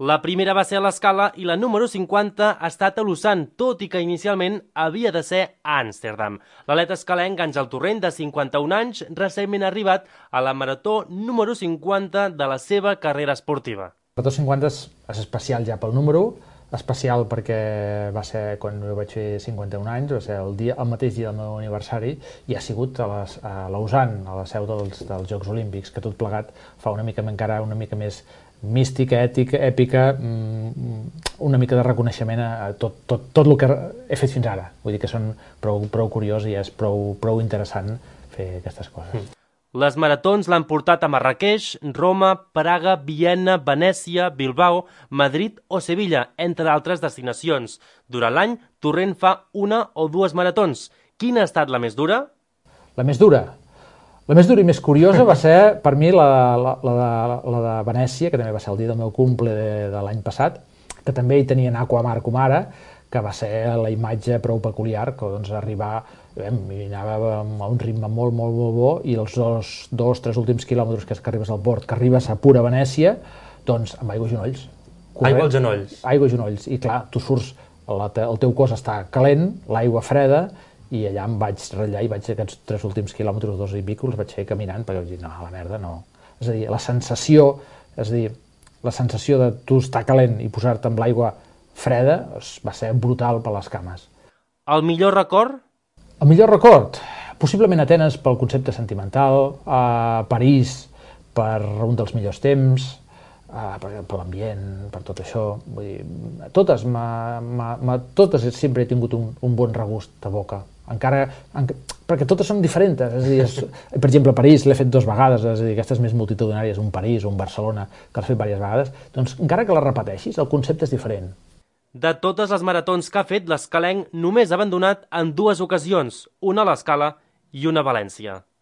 La primera va ser a l'Escala i la número 50 ha estat a Lausanne, tot i que inicialment havia de ser a Amsterdam. L'atleta escalenc Àngel Torrent, de 51 anys, recentment ha arribat a la marató número 50 de la seva carrera esportiva. La marató 50 és especial ja pel número, especial perquè va ser quan jo vaig fer 51 anys, va ser el mateix dia del meu aniversari, i ha sigut a Lausanne, a la seu dels Jocs Olímpics, que tot plegat fa encara una mica més mística, èpica, una mica de reconeixement a tot el que he fet fins ara. Vull dir que són prou curiós i és prou interessant fer aquestes coses. Les maratons l'han portat a Marràqueix, Roma, Praga, Viena, Venècia, Bilbao, Madrid o Sevilla, entre altres destinacions. Durant l'any, Torrent fa una o dues maratons. Quina ha estat la més dura? La més dura? La més dura i més curiosa va ser, per mi, la de Venècia, que també va ser el dia del meu cumple de l'any passat, que també hi tenien Aquamar com ara, que va ser la imatge prou peculiar, que doncs arribar, anava a un ritme molt bo, i els tres últims quilòmetres que arribes al port, que arribes a pura Venècia, doncs amb aigua i genolls. Aigua als genolls. Aigua i genolls, i clar, tu surts, el teu cos està calent, l'aigua freda, i allà em vaig ratllar i aquests tres últims quilòmetres, 2 i pico, els vaig fer caminant, perquè vaig dir, no, a la merda, no. És a dir, la sensació de tu estar calent i posar-te amb l'aigua freda va ser brutal per les cames. El millor record? El millor record? Possiblement Atenes pel concepte sentimental, París per un dels millors temps, per l'ambient, per tot això. Vull dir, totes sempre he tingut un bon regust de boca, perquè totes són diferents. És a dir, per exemple, París l'he fet 2 vegades, és a dir, aquestes més multitudinàries, un París o un Barcelona, que l'he fet diverses vegades, doncs encara que les repeteixis, el concepte és diferent. De totes les maratons que ha fet, l'escalenc només ha abandonat en 2 ocasions, una a l'Escala i una a València.